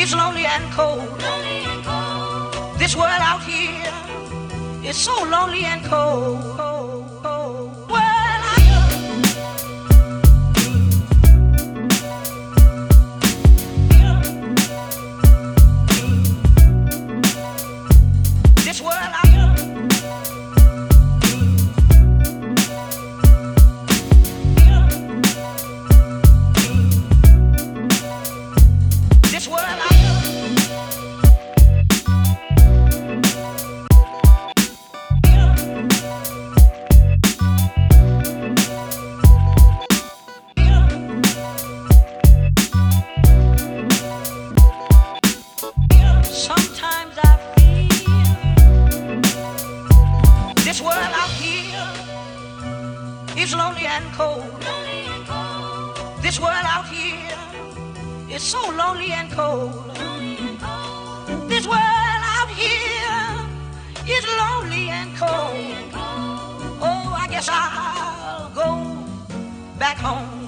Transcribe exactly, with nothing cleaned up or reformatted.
is lonely and cold. This world out here is so lonely and cold. Well, I this world out here this world out here sometimes I feel this world out here is lonely and cold. This world out here is so lonely and cold. This world out here is lonely and cold. Oh, I guess I'll go back home.